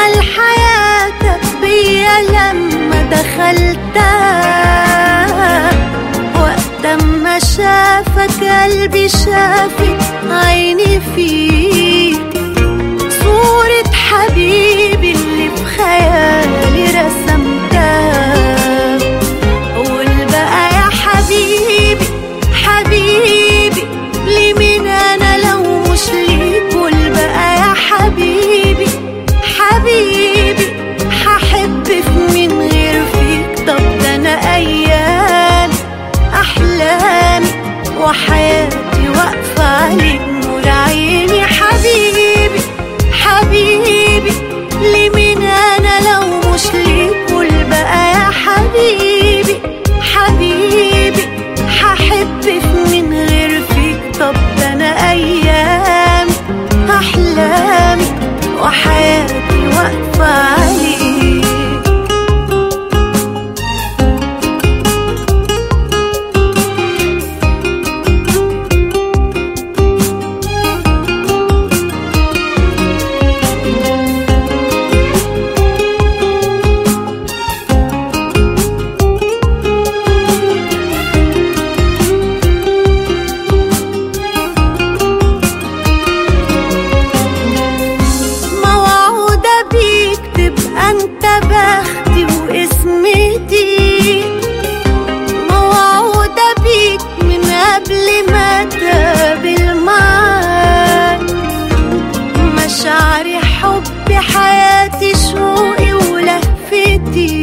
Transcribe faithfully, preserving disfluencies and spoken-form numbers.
أجمل حياتك بيا لما دخلتها، وقت ما شافك قلبي شافك عيني فيك، صورة حبيبي اللي في خيالي رسمتها. قول بقى يا حبيبي حبيبي ليه من أنا لو مش ليك؟ قول بقى يا حبيبي حبيبي هحب في من غير فيك؟ طب ده أنا أيامي أحلامي وحياتي واقفة عليك نور عيني. حبيبي حبيبي ليه من أنا لو مش ليك؟ قول بقى يا حبيبي حبيبي هحب في من غير فيك؟ طب ده أنا أيامي أحلامي وحياتي واقفة عليك. أنت بختي واسمتي، موعودة بيك من قبل ما تقابل معاك، مشاعري حبي حياتي شوقي ولهفتي